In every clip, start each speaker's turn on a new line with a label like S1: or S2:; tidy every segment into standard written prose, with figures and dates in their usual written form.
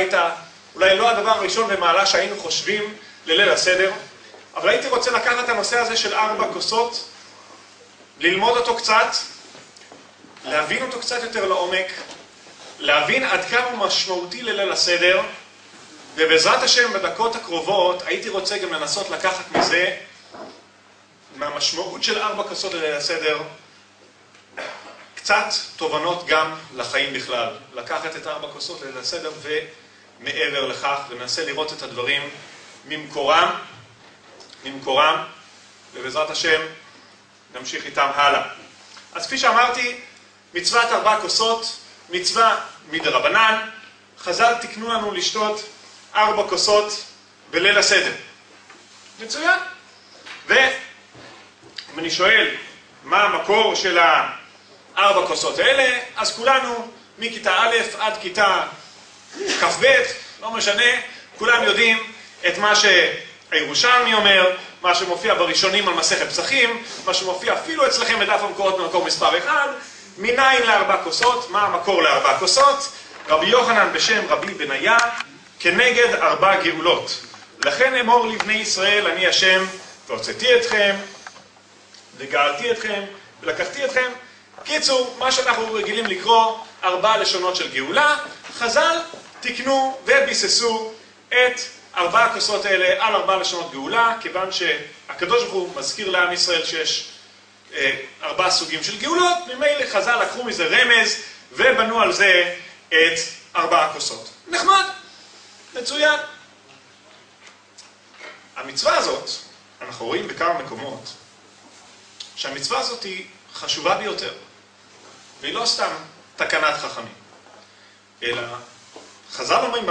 S1: אולי לא הדבר הראשון במעלה שהיינו חושבים לליל הסדר, אבל הייתי רוצה לקחת את הנושא הזה של 4 כוסות, ללמוד אותו קצת, להבין אותו קצת יותר לעומק, להבין עד כמה הוא משמעותי לליל הסדר, ובעזרת השם בדקות הקרובות הייתי רוצה גם לנסות לקחת מזה, מהמשמעות של 4 כוסות לליל הסדר, קצת תובנות גם לחיים בכלל. לקחת את 4 כוסות לליל הסדר ומעבר לכך, וננסה לראות את הדברים ממקורם, ובעזרת השם נמשיך איתם הלאה. אז כפי שאמרתי, מצוות 4 כוסות, מצווה מדרבנן, חז"ל תקנו לנו לשתות 4 כוסות בליל הסדר. מצוין. ואם אני שואל מה המקור של 4 כוסות האלה, אז כולנו מכיתה א' עד כיתה כ"ב, לא משנה, כולם יודעים את מה שהירושלמי אומר, מה שמופיע בראשונים על מסכת פסחים, מה שמופיע אפילו אצלכם בדף המקורות במקור מספר 1, מניין ל4 כוסות, מה המקור ל4 כוסות? רבי יוחנן בשם רבי בניה, כנגד 4 גאולות. לכן אמור לבני ישראל, אני השם, והוצאתי אתכם, וגאלתי אתכם, ולקחתי אתכם. קיצור, מה שאנחנו רגילים לקרוא 4 לשונות של גאולה, חז"ל תקנו וביססו את 4 הכוסות האלה על 4 לשונות גאולה, כיוון שהקדוש ברוך הוא מזכיר לעם ישראל שיש 4 סוגים של גאולות, ממילא חז"ל לקחו מזה רמז ובנו על זה את 4 הכוסות. נחמד, מצוין. המצווה הזאת, אנחנו רואים בכמה מקומות, שהמצווה הזאת היא חשובה ביותר, והיא לא סתם תקנת חכמים, אלא חז"ל אומרים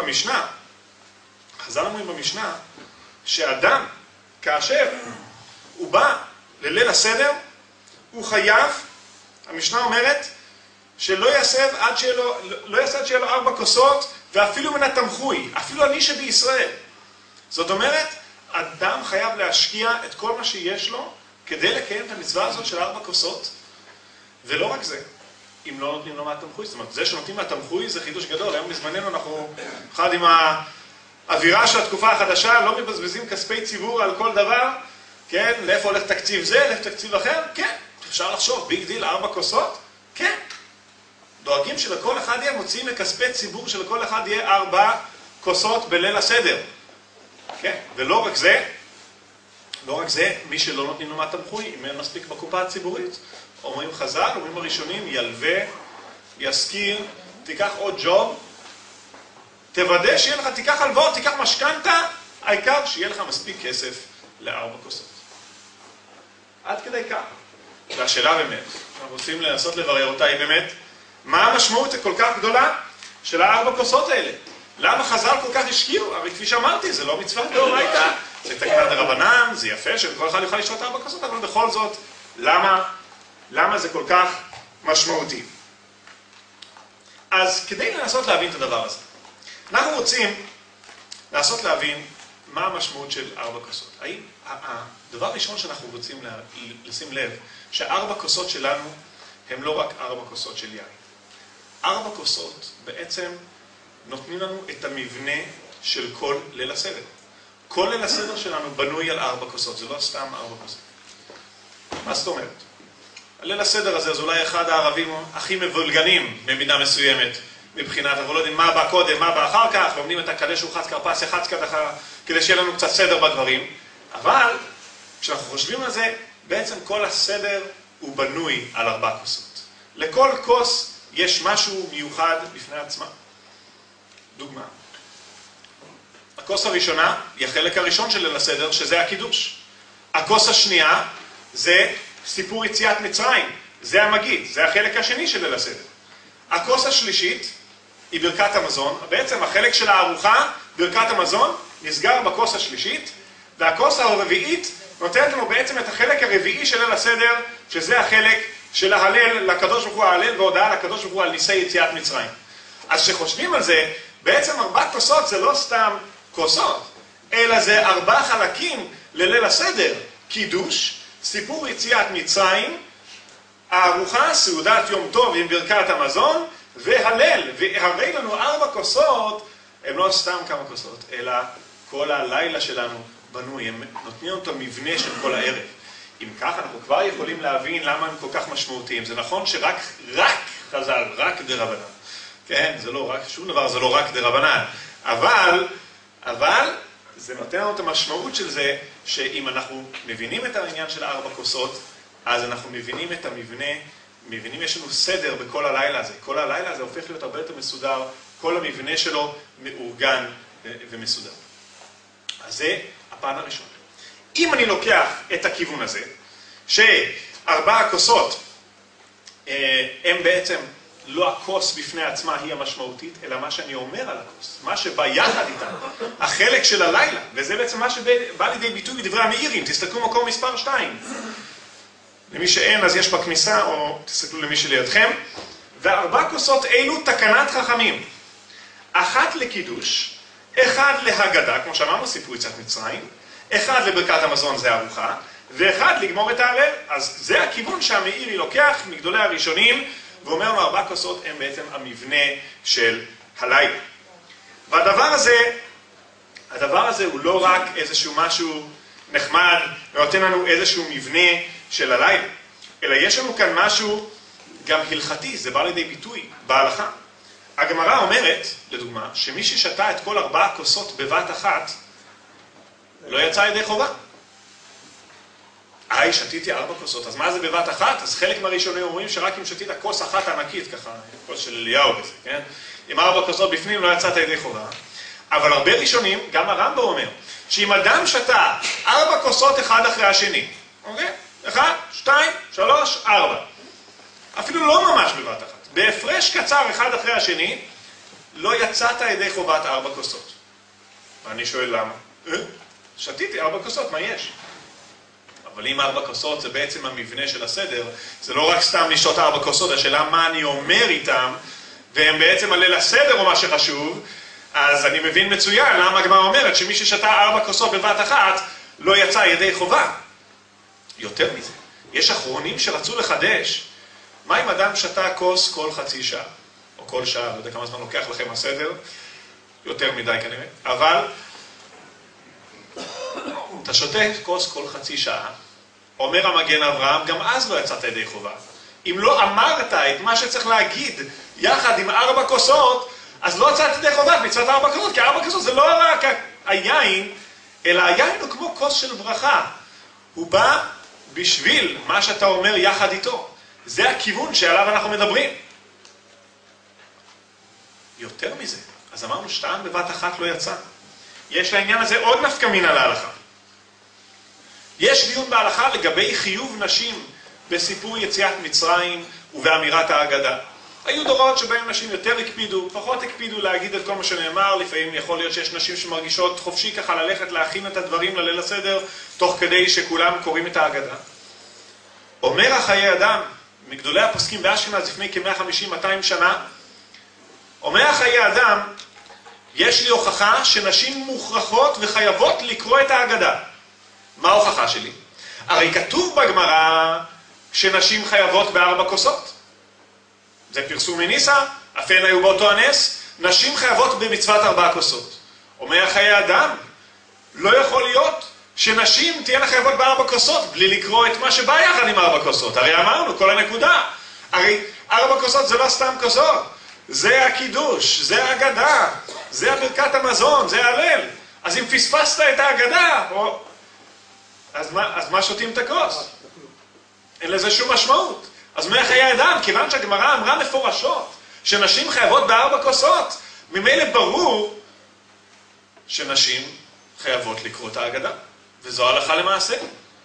S1: במשנה, שאדם, כאשר הוא בא לליל הסדר, הוא חייב, המשנה אומרת, שלא יסב עד שיהיה לו 4 כוסות, ואפילו מן התמחוי, אפילו אני שבישראל. זאת אומרת, אדם חייב להשקיע את כל מה שיש לו, כדי לקיים את המצווה הזאת של 4 כוסות, ולא רק זה, אם לא נותנים לו מהתמחוי, זאת אומרת, זה שנותנים מהתמחוי זה חידוש גדול. היום בזמננו אנחנו, אחד עם האווירה של התקופה החדשה, לא מבזבזים כספי ציבור על כל דבר, כן, לאיפה הולך תקציב זה, לאיפה תקציב אחר, כן, אפשר לחשוב, ביג דיל, 4 כוסות, כן, דואגים שלכל אחד יהיה, מוציאים מכספי ציבור שלכל אחד יהיה 4 כוסות בליל הסדר, כן, ולא רק זה, מי שלא נותנים לו מהתמחוי, אם אין מספיק בקופה הציבורית, אומרים חז"ל, אומרים הראשונים, ילווה, יזכיר, תיקח עוד ג'וב, תוודא שיהיה לך, תיקח הלוואות, תיקח משכנתה, העיקר שיהיה לך מספיק כסף ל4 כוסות. עד כדי כך. והשאלה באמת, אנחנו רוצים לנסות לברר אותה, היא באמת, מה המשמעות הכל כך גדולה של 4 כוסות האלה? למה חז"ל כל כך השקיעו? הרי כפי שאמרתי, זה לא מצווה דאורייתא, זה תקנת דרבנן, זה יפה שכל אחד יוכל לשתות 4 כוסות, אבל בכל זאת, למה זה כל כך משמעותי? אז כדי לנסות להבין את הדבר הזה, אנחנו רוצים לנסות להבין מה המשמעות של 4 כוסות. האם הדבר הראשון שאנחנו רוצים לשים לב, ש4 כוסות שלנו הם לא רק 4 כוסות של יין. 4 כוסות בעצם נותנים לנו את המבנה של כל ליל הסדר. כל ליל הסדר שלנו בנוי על 4 כוסות, זה לא סתם 4 כוסות. מה זאת אומרת? הליל הסדר הזה זה אולי אחד הערבים הכי מבולגנים במידה מסוימת, מבחינת, אנחנו לא יודעים מה בא קודם, מה בא אחר כך, לומדים את הקדש וחץ כרפס, יחץ כדחה, כדי שיהיה לנו קצת סדר בדברים. אבל כשאנחנו חושבים על זה, בעצם כל הסדר הוא בנוי על 4 כוסות. לכל כוס יש משהו מיוחד בפני עצמה. דוגמה. הכוס הראשונה היא החלק הראשון של ליל הסדר, שזה הקידוש. הכוס השנייה זה סיפור יציאת מצרים, זה המגיד, זה החלק השני של ליל הסדר. הכוס השלישית היא ברכת המזון, בעצם החלק של הארוחה, ברכת המזון, נסגר בכוס השלישית, והכוס הרביעית נותנת לנו בעצם את החלק הרביעי של ליל הסדר, שזה החלק של ההלל לקדוש ברוך הוא, ההלל והודעה לקדוש ברוך הוא על ניסי יציאת מצרים. אז כשחושבים על זה, בעצם 4 כוסות זה לא סתם כוסות, אלא זה 4 חלקים לליל הסדר, קידוש, סיפור יציאת מצרים, הארוחה, סעודת יום טוב עם ברכת המזון, והלל, והרי לנו 4 כוסות, הם לא סתם כמה כוסות, אלא כל הלילה שלנו בנוי, הם נותנים אותו מבנה של כל הערב. אם כך, אנחנו כבר יכולים להבין למה הם כל כך משמעותיים. זה נכון שרק חז"ל, רק דרבנן. כן, זה לא רק, שום דבר זה לא רק דרבנן. אבל זה נותן לנו את המשמעות של זה, שאם אנחנו מבינים את העניין של 4 כוסות, אז אנחנו מבינים את המבנה, מבינים יש לנו סדר בכל הלילה הזה. כל הלילה הזה הופך להיות הרבה יותר מסודר, כל המבנה שלו מאורגן ומסודר. אז זה הפן הראשון. אם אני לוקח את הכיוון הזה, ש4 הכוסות הם בעצם לא הכוס בפני עצמה היא המשמעותית, אלא מה שאני אומר על הכוס, מה שבא יחד איתה, החלק של הלילה, וזה בעצם מה שבא לידי ביטוי בדברי המאירים. תסתכלו מקום מספר 2. למי שאין, אז יש בכניסה, או תסתכלו למי שלידכם. ו4 כוסות אלו תקנת חכמים. 1 לקידוש, 1 להגדה, כמו שאמרנו, סיפור יציאת מצרים, 1 לברכת המזון, זה ארוחה, ו1 לגמור את ההלל. אז זה הכיוון שהמאירי לוקח מגדולי הראשונים, ואומר לנו 4 כוסות הם בעצם המבנה של הלילה. והדבר הזה הוא לא רק איזשהו משהו נחמד, ונותן לנו איזשהו מבנה של הלילה, אלא יש לנו כאן משהו גם הלכתי, זה בא לידי ביטוי בהלכה. הגמרא אומרת, לדוגמה, שמי ששתה את כל 4 הכוסות בבת אחת, לא יצא ידי חובה. שתיתי 4 כוסות, אז מה זה בבת אחת? אז חלק מהראשונים אומרים שרק אם שתית כוס אחת ענקית, ככה, כוס של אליהו וזה, כן? עם 4 כוסות בפנים לא יצאת ידי חובה. אבל הרבה ראשונים, גם הרמב"ם אומר, שאם אדם שתה 4 כוסות אחד אחרי השני, אוקיי? 1, 2, 3, 4. אפילו לא ממש בבת אחת. בהפרש קצר אחד אחרי השני, לא יצאת ידי חובת 4 כוסות. ואני שואל למה? שתיתי 4 כוסות, מה יש? אבל אם 4 כוסות זה בעצם המבנה של הסדר, זה לא רק סתם לשתות 4 כוסות, השאלה מה אני אומר איתם, והם בעצם עלה לסדר או מה שחשוב, אז אני מבין מצוין למה הגמרא אומרת שמי ששתה 4 כוסות בבת אחת, לא יצא ידי חובה. יותר מזה, יש אחרונים שרצו לחדש. מה אם אדם שתה כוס כל חצי שעה, או כל שעה, לא יודע כמה זמן לוקח לכם הסדר, יותר מדי כנראה, אבל אתה שותה כוס כל חצי שעה, אומר המגן אברהם, גם אז לא יצאת ידי חובה. אם לא אמרת את מה שצריך להגיד יחד עם 4 כוסות, אז לא יצאת ידי חובה, מצוות 4 כוסות, כי 4 כוסות זה לא רק היין, אלא היין הוא כמו כוס של ברכה. הוא בא בשביל מה שאתה אומר יחד איתו. זה הכיוון שעליו אנחנו מדברים. יותר מזה, אז אמרנו שתיים בבת אחת לא יצא. יש לעניין הזה עוד נפקא מינה להלכה. יש דיון בהלכה לגבי חיוב נשים בסיפור יציאת מצרים ובאמירת ההגדה. היו דורות שבהם נשים יותר הקפידו, פחות הקפידו להגיד את כל מה שנאמר. לפעמים יכול להיות שיש נשים שמרגישות חופשי ככה ללכת להכין את הדברים לליל הסדר, תוך כדי שכולם קוראים את ההגדה. אומר החיי אדם, מגדולי הפוסקים באשכנז לפני כ-150-200 שנה, אומר החיי אדם, יש לי הוכחה שנשים מוכרחות וחייבות לקרוא את ההגדה. מה ההוכחה שלי? הרי כתוב בגמרא שנשים חייבות ב4 כוסות. זה פרסום מניסה, אף הן היו באותו הנס, נשים חייבות במצוות 4 כוסות. אומר חיי אדם, לא יכול להיות שנשים תהיינה חייבות ב4 כוסות בלי לקרוא את מה שבא יחד עם 4 כוסות. הרי אמרנו, כל הנקודה. הרי 4 כוסות זה לא סתם כוסות. זה הקידוש, זה ההגדה, זה ברכת המזון, זה ההלל. אז אם פספסת את ההגדה, אז מה שותים את הכוס? אין לזה שום משמעות. אז מה חיי אדם? כיוון שהגמרא אמרה מפורשות שנשים חייבות ב4 כוסות, ממילא ברור שנשים חייבות לקרוא את ההגדה. וזו הלכה למעשה.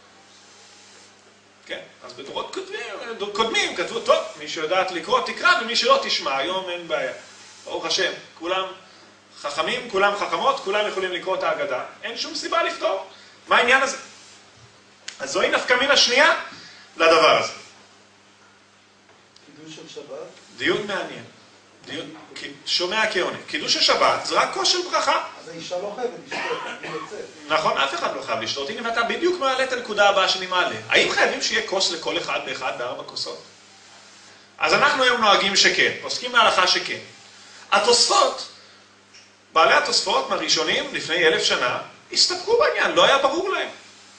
S1: כן? אז בדורות קודמים כתבו, טוב, מי שיודעת לקרוא תקרא, ומי שלא תשמע, היום אין בעיה. ברוך השם, כולם חכמים, כולם חכמות, כולם יכולים לקרוא את ההגדה. אין שום סיבה לפתור. מה העניין הזה? אז זוהי נפקא מינה שנייה לדבר הזה.
S2: קידוש של שבת?
S1: דיון מעניין. שומע כעונה. קידוש השבת זה רק כוס של ברכה.
S2: אז האישה לא חייבת לשתות, היא יוצאת.
S1: נכון, אף אחד לא חייב לשתות. הנה, ואתה בדיוק מעלה את הנקודה הבאה שאני מעלה. האם חייבים שיהיה כוס לכל אחד ואחד ב4 כוסות? אז אנחנו היום נוהגים שכן, עוסקים בהלכה שכן. התוספות בעלי התוספות מהראשונים לפני 1000 שנה הסתפקו בעניין, לא היה ברור להם.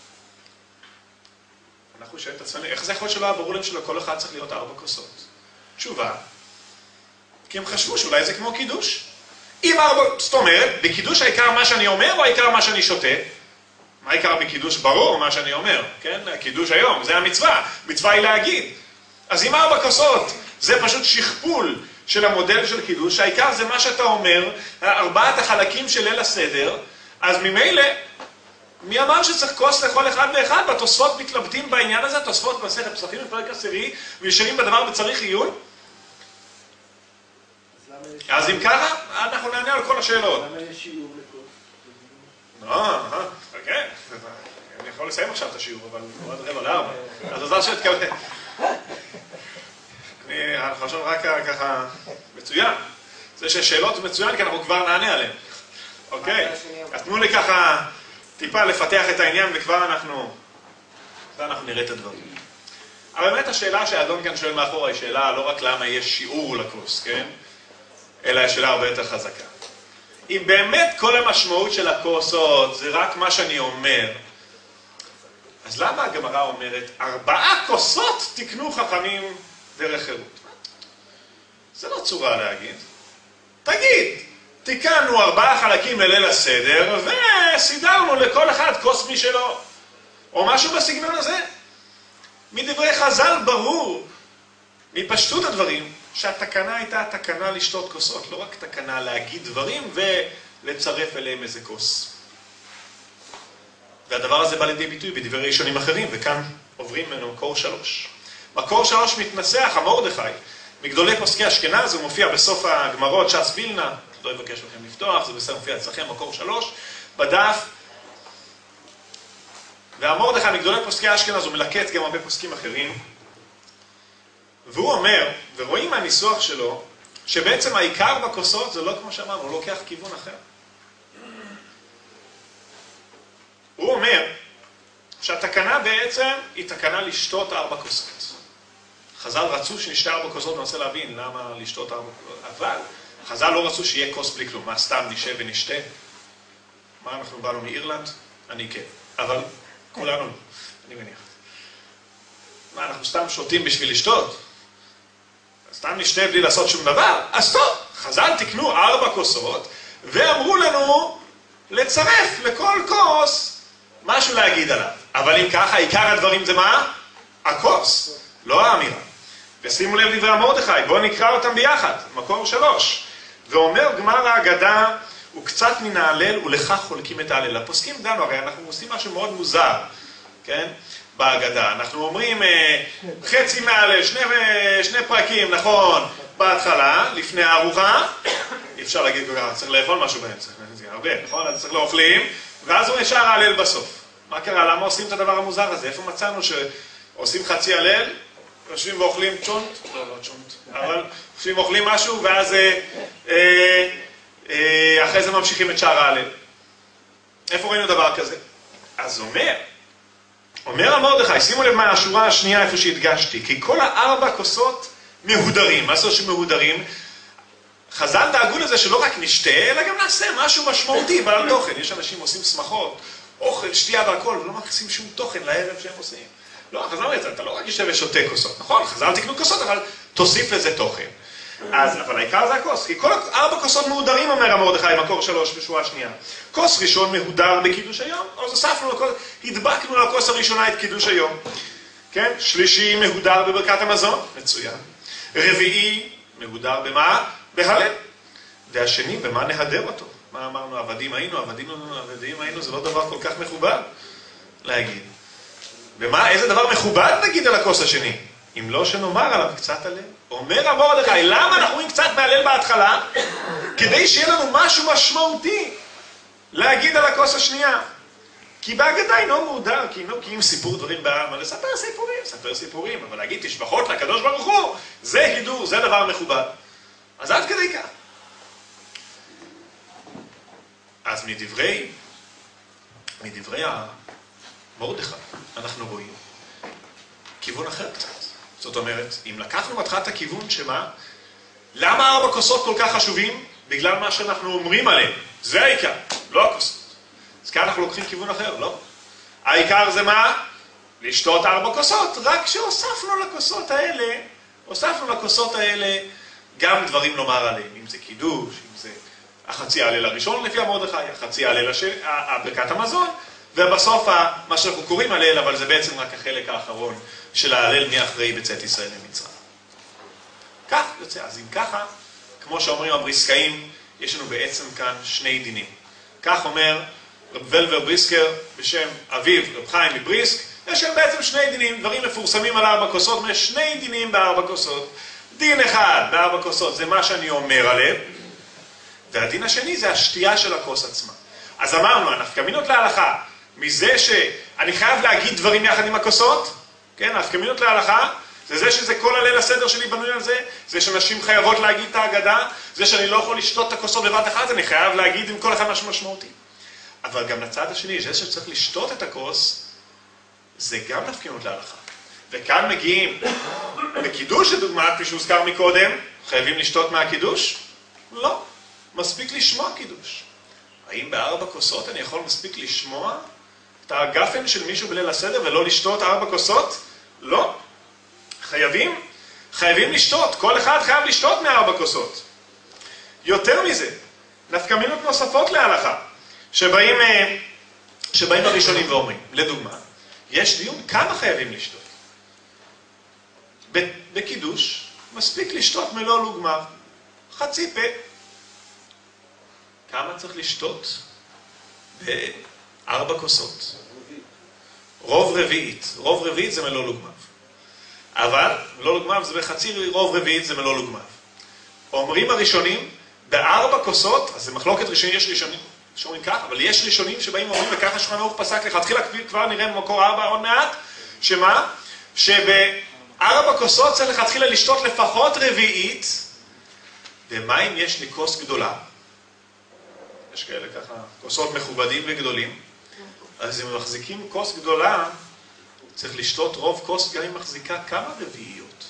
S1: אנחנו שואלים את עצמנו, איך זה יכול שלא היה ברור להם שלכל אחד צריך להיות 4 כוסות? תשובה, כי הם חשבו שאולי זה כמו קידוש. זאת אומרת, בקידוש העיקר מה שאני אומר או העיקר מה שאני שותה? מה העיקר בקידוש? ברור מה שאני אומר, כן? הקידוש היום, זה המצווה, מצווה היא להגיד. אז עם 4 כוסות, זה פשוט שכפול של המודל של קידוש, העיקר זה מה שאתה אומר, 4 החלקים של ליל הסדר, אז ממילא, מי אמר שצריך כוס לכל אחד ואחד? בתוספות מתלבטים בעניין הזה, תוספות במסכת פסחים בפרק 10, וישרים בדבר בצריך עיון. אז אם ככה, אנחנו נענה על כל השאלות.
S2: למה יש שיעור לכוס?
S1: אוקיי. אני יכול לסיים עכשיו את השיעור, אבל הוא עד 3:45. אז עזר שתקבל. אני חושב רק ככה מצוין. זה ששאלות מצוין, כי אנחנו כבר נענה עליהן. אוקיי? אז תנו לי ככה טיפה לפתח את העניין, וכבר אנחנו נראה את הדברים. אבל באמת השאלה שהאדון כאן שואל מאחורה היא שאלה לא רק למה יש שיעור לכוס, כן? אלא השאלה הרבה יותר חזקה. אם באמת כל המשמעות של הכוסות זה רק מה שאני אומר, אז למה הגמרא אומרת 4 כוסות תקנו חכמים דרך חירות? זה לא צורה להגיד. תגיד, תיקנו 4 חלקים לליל הסדר וסידרנו לכל אחד כוס משלו. או משהו בסגנון הזה. מדברי חז"ל ברור, מפשטות הדברים, שהתקנה הייתה התקנה לשתות כוסות, לא רק תקנה להגיד דברים ולצרף אליהם איזה כוס. והדבר הזה בא לידי ביטוי בדברי ראשונים אחרים, וכאן עוברים ממנו מקור 3. מקור 3 מתנסח, המרדכי, מגדולי פוסקי אשכנז, הוא מופיע בסוף הגמרות, ש"ס וילנה, לא אבקש לכם לפתוח, זה בסדר מופיע אצלכם, מקור 3, בדף. והמרדכי מגדולי פוסקי אשכנז, הוא מלקט גם הרבה פוסקים אחרים, והוא אומר, ורואים מהניסוח שלו, שבעצם העיקר בכוסות זה לא כמו שאמרנו, הוא לוקח כיוון אחר. הוא אומר שהתקנה בעצם היא תקנה לשתות 4 כוסות. חז"ל רצו שנשתה 4 כוסות, אני רוצה להבין למה לשתות 4 כוסות, אבל חז"ל לא רצו שיהיה כוס בלי כלום. מה, סתם נשב ונשתה? מה, אנחנו באנו מאירלנד? אני כן, אבל כולנו לא, אני מניח. מה, אנחנו סתם שותים בשביל לשתות? סתם נשתה בלי לעשות שום דבר? אז טוב, חז"ל תקנו 4 כוסות, ואמרו לנו לצרף לכל כוס משהו להגיד עליו. אבל אם ככה, עיקר הדברים זה מה? הכוס, לא האמירה. ושימו לב דברי המרדכי, בואו נקרא אותם ביחד, מקור 3. ואומר גמר ההגדה, וקצת מן ההלל ולכך חולקים את ההלל. הפוסקים דנו, הרי אנחנו עושים משהו מאוד מוזר, כן? בהגדה. אנחנו אומרים חצי מההלל, 2 פרקים, נכון, בהתחלה, לפני הארוחה. אי אפשר להגיד ככה, צריך לאכול משהו באמצע, זה הרבה, נכון? אז צריך לאוכלים, ואז הוא נשאר ההלל בסוף. מה קרה? למה עושים את הדבר המוזר הזה? איפה מצאנו שעושים חצי הלל, יושבים ואוכלים צ'ונט? לא צ'ונט, אבל יושבים ואוכלים משהו, ואז אחרי זה ממשיכים את שאר ההלל. איפה ראינו דבר כזה? אז אומר המרדכי, שימו לב מה השורה השנייה איפה שהדגשתי, כי כל 4 כוסות מהודרים. מה זה שמהודרים? חז"ל דאגו לזה שלא רק נשתה, אלא גם נעשה משהו משמעותי בעל תוכן. יש אנשים עושים שמחות, אוכל, שתייה והכל, ולא מכניסים שום תוכן לערב שהם עושים. לא, חז"ל אומר את זה, אתה לא רק יושב ושותה כוסות, נכון? חז"ל תקנו כוסות, אבל תוסיף לזה תוכן. אבל העיקר זה הכוס, כי כל 4 כוסות מהודרים, אומר המרדכי, מקור 3 בשורה שנייה. כוס ראשון מהודר בקידוש היום, אז הוספנו לכוס, הדבקנו לכוס הראשונה את קידוש היום. כן? שלישי מהודר בברכת המזון, מצוין. רביעי מהודר במה? בהלל. והשני, במה נהדר אותו? מה אמרנו? עבדים היינו, עבדים היינו, זה לא דבר כל כך מכובד להגיד. במה? איזה דבר מכובד נגיד על הכוס השני? אם לא שנאמר עליו קצת הלל. אומר המרדכי, למה אנחנו רואים קצת מהלל בהתחלה? כדי שיהיה לנו משהו משמעותי להגיד על הכוס השנייה. כי בהגדה אינו מהודר, כי אם סיפור דברים בעם, אבל לספר סיפורים, אבל להגיד תשבחות לקדוש ברוך הוא, זה הידור, זה דבר מכובד. אז עד כדי כך. אז מדברי המרדכי, אנחנו רואים כיוון אחר קצת. זאת אומרת, אם לקחנו מתחת הכיוון שמה, למה 4 כוסות כל כך חשובים? בגלל מה שאנחנו אומרים עליהם. זה העיקר, לא הכוסות. אז כאן אנחנו לוקחים כיוון אחר, לא? העיקר זה מה? לשתות 4 כוסות, רק שהוספנו לכוסות האלה גם דברים לומר עליהם, אם זה קידוש, אם זה החצי ההלל הראשון לפי המרדכי, החצי ההלל ברכת המזון, ובסוף מה שאנחנו קוראים הלל, אבל זה בעצם רק החלק האחרון של ההלל מאחרי בצאת ישראל ממצרים. כך יוצא, אז אם ככה, כמו שאומרים הבריסקאים, יש לנו בעצם כאן 2 דינים. כך אומר רב ולבר בריסקר בשם אביו, רב חיים מבריסק, יש שם בעצם 2 דינים, דברים מפורסמים על 4 כוסות, יש 2 דינים ב4 כוסות. דין אחד ב4 כוסות זה מה שאני אומר עליהם, והדין השני זה השתייה של הכוס עצמה. אז אמרנו, הנפקמינות להלכה, מזה שאני חייב להגיד דברים יחד עם הכוסות, כן, הנפקמינות להלכה, זה שזה כל הליל הסדר שלי בנוי על זה, זה שנשים חייבות להגיד את ההגדה, זה שאני לא יכול לשתות את הכוסות בבת אחת, אני חייב להגיד עם כל אחד משהו משמעותי. אבל גם לצד השני, זה שצריך לשתות את הכוס, זה גם נפקמינות להלכה. וכאן מגיעים בקידוש, לדוגמה, כפי שהוזכר מקודם, חייבים לשתות מהקידוש? לא. מספיק לשמוע קידוש. האם ב4 כוסות אני יכול מספיק לשמוע את הגפן של מישהו בליל הסדר ולא לשתות 4 כוסות? לא. חייבים לשתות. כל אחד חייב לשתות מ4 כוסות. יותר מזה, נפקמינות נוספות להלכה, שבאים הראשונים ואומרים, לדוגמה, יש דיון כמה חייבים לשתות. בקידוש מספיק לשתות מלוא לוגמר, חצי פה. כמה צריך לשתות? ב4 כוסות. רוב רביעית זה מלוא לוגמר. אבל מלוא לוגמר זה בחצי רוב רביעית זה מלוא לוגמר. אומרים הראשונים, ב4 כוסות, אז זה מחלוקת ראשונים, יש ראשונים שאומרים כך, אבל יש ראשונים שבאים ואומרים, וככה שולחן ערוך פסק לכתחילה, כבר נראה במקור 4 עוד מעט, שמה? שב4 כוסות צריך לכתחילה לשתות לפחות רביעית, ומה אם יש לי כוס גדולה? יש כאלה ככה, כוסות מכובדים וגדולים, אז אם מחזיקים כוס גדולה, צריך לשתות רוב כוס, גם אם מחזיקה כמה רביעיות.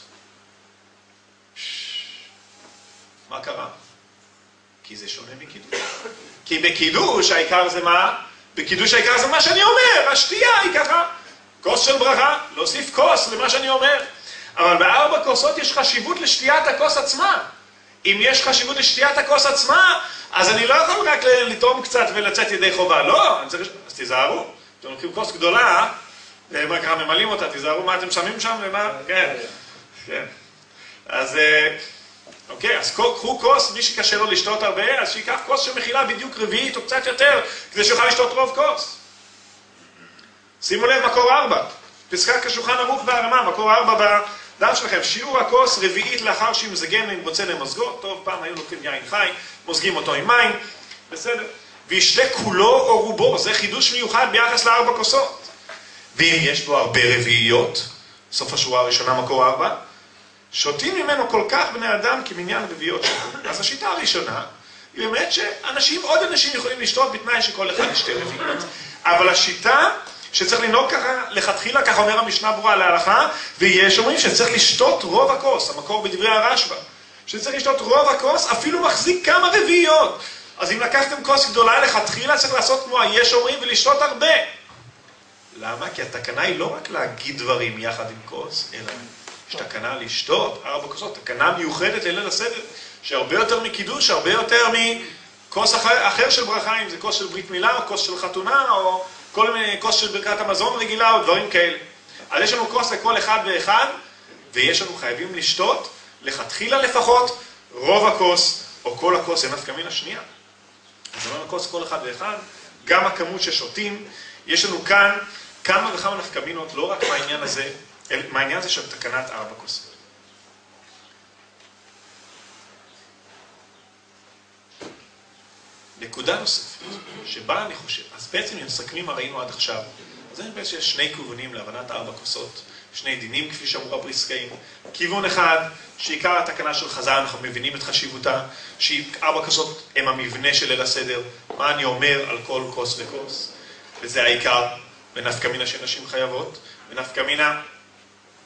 S1: מה קרה? כי זה שונה מקידוש. כי בקידוש העיקר זה מה? בקידוש העיקר זה מה שאני אומר, השתייה היא ככה. כוס של ברכה, להוסיף כוס למה שאני אומר. אבל ב4 כוסות יש חשיבות לשתיית הכוס עצמה. אם יש חשיבות לשתיית הכוס עצמה, אז אני לא יכול רק לטעום קצת ולצאת ידי חובה. לא, אז תיזהרו. אתם לוקחים כוס גדולה, ומה ככה ממלאים אותה, תיזהרו מה אתם שמים שם ומה, כן. אז, אוקיי, אז קחו כוס, מי שקשה לו לשתות הרבה, אז שיקח כוס שמכילה בדיוק רביעית או קצת יותר, כדי שיוכל לשתות רוב כוס. שימו לב, מקור 4, פסקה כשולחן ערוך בהרמה, מקור 4 בדף שלכם, שיעור הכוס רביעית לאחר שימזגם אם רוצה למזגו, טוב, פעם היו לוקחים יין חי, מוזגים אותו עם מים, בסדר, וישתה כולו או רובו, זה חידוש מיוחד ביחס ל4 כוסות. ואם יש בו הרבה רביעיות, סוף השורה הראשונה מקור 4, שותים ממנו כל כך בני אדם כמניין רביעיות שלנו. אז השיטה הראשונה היא באמת עוד אנשים יכולים לשתות בתנאי שכל אחד ישתה רביעיות. אבל השיטה שצריך לנהוג ככה, לכתחילה, ככה אומר המשנה ברורה להלכה, ויש אומרים שצריך לשתות רוב הכוס, המקור בדברי הרשב"א, שצריך לשתות רוב הכוס, אפילו מחזיק כמה רביעיות. אז אם לקחתם כוס גדולה לכתחילה, צריך לעשות כמו היש אומרים ולשתות הרבה. למה? כי התקנה היא לא רק להגיד דברים יחד עם כוס, אלא יש תקנה לשתות 4 כוסות, תקנה מיוחדת לליל הסדר, שהרבה יותר מקידוש, הרבה יותר מכוס אחר של ברכה, אם זה כוס של ברית מילה, או כוס של חתונה, או כל מיני כוס של ברכת המזון רגילה, או דברים כאלה. אז יש לנו כוס לכל אחד ואחד, ויש לנו חייבים לשתות, לכתחילה לפחות, רוב הכוס, או כל הכוס, אין נפקא מינה שנייה. אז אמרנו כוס כל אחד ואחד, גם הכמות ששותים, יש לנו כאן כמה וכמה נפקא מינות, לא רק מהעניין הזה, אלא מהעניין הזה של תקנת 4 כוסות. נקודה נוספת, שבה אני חושב, אז בעצם אם מסכמים מה ראינו עד עכשיו, אז אני חושב שיש 2 כיוונים להבנת 4 כוסות, 2 דינים כפי שאמרו הפריסקאים. כיוון אחד, שעיקר התקנה של חז"ל, אנחנו מבינים את חשיבותה, ש4 כוסות הם המבנה של ליל הסדר, מה אני אומר על כל כוס וכוס, וזה העיקר, ונפקא מינה שנשים חייבות, ונפקא מינה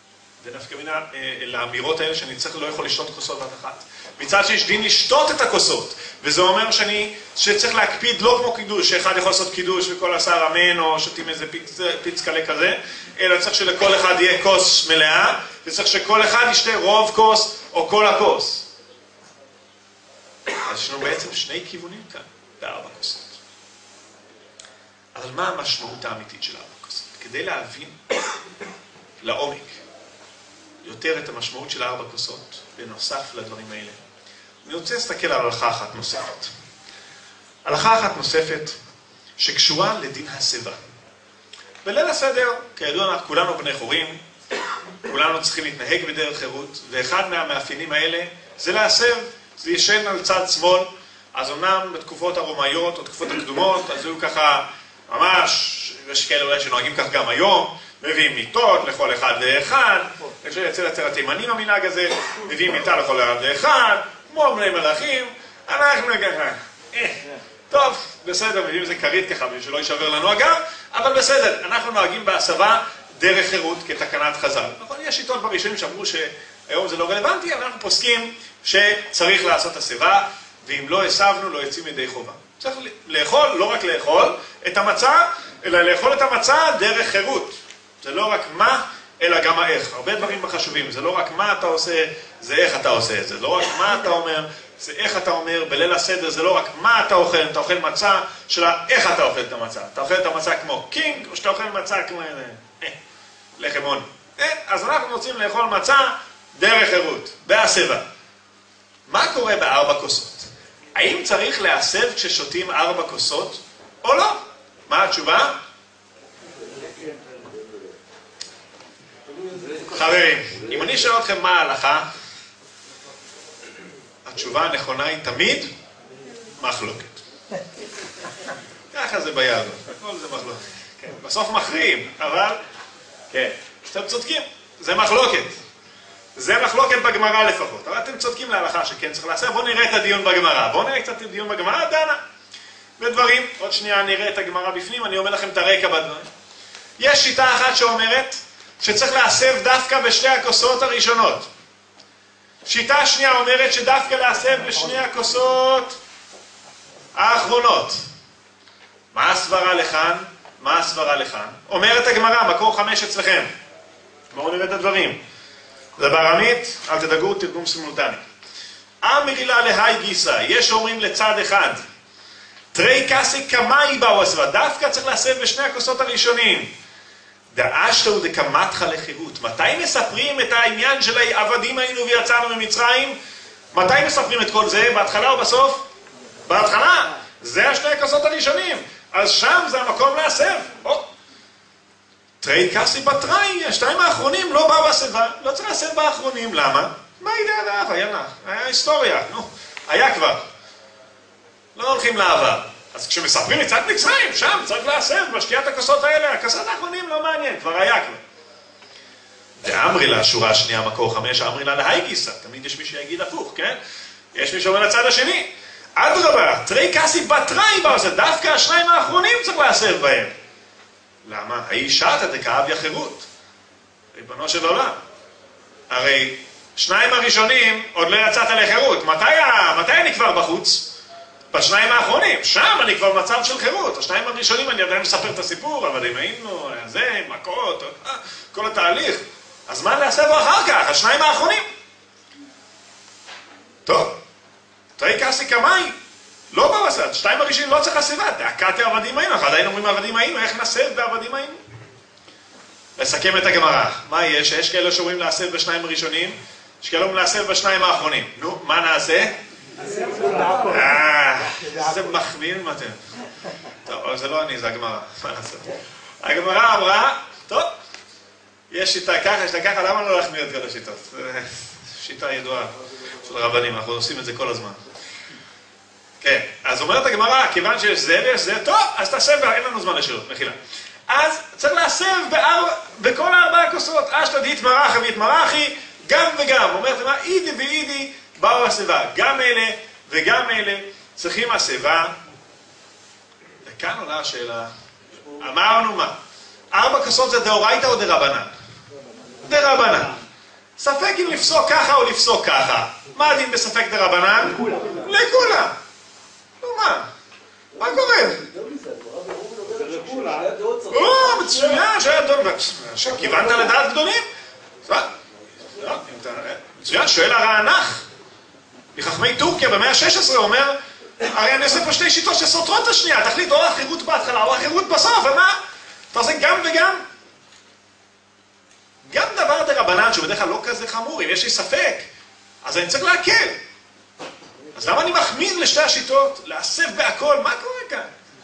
S1: ונפקא מינה לאמירות האלה שאני לא יכול לשתות כוסות בת אחת. מצד שיש דין לשתות את הכוסות, וזה אומר שצריך להקפיד לא כמו קידוש, שאחד יכול לעשות קידוש וכל עשה אמן או שותים איזה פיץ קלה כזה, אלא צריך שלכל אחד יהיה כוס מלאה, וצריך שכל אחד ישתה רוב כוס או כל הכוס. אז יש לנו בעצם שני כיוונים כאן, בארבע כוסות. אבל מה המשמעות האמיתית של ארבע כוסות? כדי להבין לעומק יותר את המשמעות של ארבע כוסות, בנוסף לדברים האלה, אני רוצה להסתכל על הלכה אחת נוספת. הלכה אחת נוספת שקשורה לדין השיבה. בליל הסדר, כידוע, כולנו בני חורים, כולנו צריכים להתנהג בדרך חירות, ואחד מהמאפיינים האלה זה להסב, זה ישן על צד שמאל. אז אמנם בתקופות הרומאיות או תקופות הקדומות, אז היו ככה ממש, יש כאלה אולי שנוהגים כך גם היום, מביאים מיטות לכל אחד לאחד, אצל התימנים המנהג הזה, מביאים מיטה לכל אחד לאחד, כמו בני מלאכים, אנחנו ככה, טוב, בסדר, מביאים איזה כרית ככה, בשביל שלא יישבר לנו אגב, אבל בסדר, אנחנו נוהגים בהסבה דרך חירות כתקנת חז"ל. נכון, יש שיטות בראשונים שאמרו שהיום זה לא רלוונטי, אבל אנחנו פוסקים שצריך לעשות הסבה, ואם לא הסבנו, לא יוצאים ידי חובה. צריך לאכול, לא רק לאכול את המצה, אלא לאכול את המצה דרך חירות. זה לא רק מה, אלא גם האיך. הרבה דברים חשובים. זה לא רק מה אתה עושה, זה איך אתה עושה את זה. לא רק מה אתה אומר, זה איך אתה אומר. בליל הסדר זה לא רק מה אתה אוכל, אתה אוכל מצה, שלה איך אתה אוכל את המצה. אתה אוכל את המצה כמו קינג, או שאתה אוכל מצה כמו לחם עוני. אז אנחנו רוצים לאכול מצה דרך חירות, בהסבה. מה קורה בארבע כוסות? האם צריך להסב כששותים ארבע כוסות, או לא? מה התשובה? חברים, אם אני שואל אתכם מה ההלכה, התשובה הנכונה היא תמיד מחלוקת. ככה זה ביהדות, הכל זה מחלוקת. כן, בסוף מכריעים, אבל כן, אתם צודקים, זה מחלוקת. זה מחלוקת בגמרא לפחות, אבל אתם צודקים להלכה שכן צריך לעשות. בואו נראה את הדיון בגמרא, בואו נראה קצת את הדיון בגמרא, דנה. ודברים, עוד שנייה נראה את הגמרא בפנים, אני אומר לכם את הרקע בדברים. יש שיטה אחת שאומרת שצריך להסב דווקא בשתי הכוסות הראשונות. שיטה שנייה אומרת שדווקא להסב בשני הכוסות האחרונות. מה הסברה לכאן? מה הסברה לכאן? אומרת הגמרא, מקור 5 אצלכם. בואו נראה את הדברים. זה בארמית, אל תדאגו, תרגום סימולטני. אמרילה להי גיסא, יש אומרים לצד אחד. תרי קסי קמאי באו הסברה, דווקא צריך להסב בשני הכוסות הראשונים. דאשתו דקמתך לחירות. מתי מספרים את העניין של העבדים היינו ויצאנו ממצרים? מתי מספרים את כל זה? בהתחלה או בסוף? בהתחלה. זה השני הכוסות הראשונים. אז שם זה המקום להסב. תרי קסי בתרי, השתיים האחרונים לא באו הסבה. לא צריך להסב באחרונים. למה? מה ידע דאבה? יאללה. היה היסטוריה. היה כבר. לא הולכים לעבר. אז כשמספרים מצד מצרים, שם צריך להסב בשקיעת הכוסות האלה. הכוסות האחרונים לא מעניין, כבר היה כבר. ואמרי לה, שורה השנייה, מקור 5, אמרי לה להי גיסא. תמיד יש מי שיגיד הפוך, כן? יש מי שאומר לצד השני. אדרבה, תרי קסי בתרי בעושה, דווקא השניים האחרונים צריך להסב בהם. למה? האישה דכאב יחירות. ריבונו של עולם. הרי שניים הראשונים עוד לא יצאת לחירות. מתי אני כבר בחוץ? בשניים האחרונים, שם אני כבר במצב של חירות. השניים הראשונים אני עדיין מספר את הסיפור, אבל אם היינו, זה, מכות, כל התהליך. אז מה נעשה בו אחר כך? השניים האחרונים. טוב, תראי קסי קמאי, לא בבסד, שתיים הראשונים לא צריך לסבה, דאקת העבדים היינו, אנחנו עדיין אומרים עבדים היינו, איך נסב בעבדים היינו? לסכם את הגמרא, מה יש? יש כאלה שאומרים להסב בשניים הראשונים, יש כאלה אומרים להסב בשניים האחרונים. נו, מה נעשה? איזה מחמיאים אתם. טוב, אבל זה לא אני, זה הגמרא. מה נעשה? הגמרא אמרה, טוב, יש שיטה ככה, יש ככה, למה לא להחמיא את כל השיטות? שיטה ידועה של רבנים, אנחנו עושים את זה כל הזמן. כן, אז אומרת הגמרא, כיוון שיש זה ויש זה, טוב, אז תעשה, אין לנו זמן לשאלות, מחילה. אז צריך להסב בכל ארבע הכוסות, אשתא דאיתמרחי ויתמרחי, גם וגם. אומרת הגמרא, אידי ואידי באו הסבה. גם אלה וגם אלה צריכים הסבה. וכאן עולה השאלה, אמרנו מה? ארבע כוסות זה דאורייתא או דרבנן? דרבנן. ספק אם לפסוק ככה או לפסוק ככה. מה הדין בספק דרבנן? לכולם. נו מה? מה קורה? מצוין, כיוונת לדעת גדולים? מצוין, שואל הרענך מחכמי טורקיה במאה ה-16 אומר, הרי אני עושה פה שתי שיטות שסותרות את השנייה, תחליט או החירות בהתחלה או החירות בסוף, ומה? אתה עושה גם וגם? גם דבר דרבנן שהוא בדרך כלל לא כזה חמור, אם יש לי ספק, אז אני צריך להקל. אז למה אני מחמיר לשתי השיטות? לאסף בהכל, מה קורה כאן?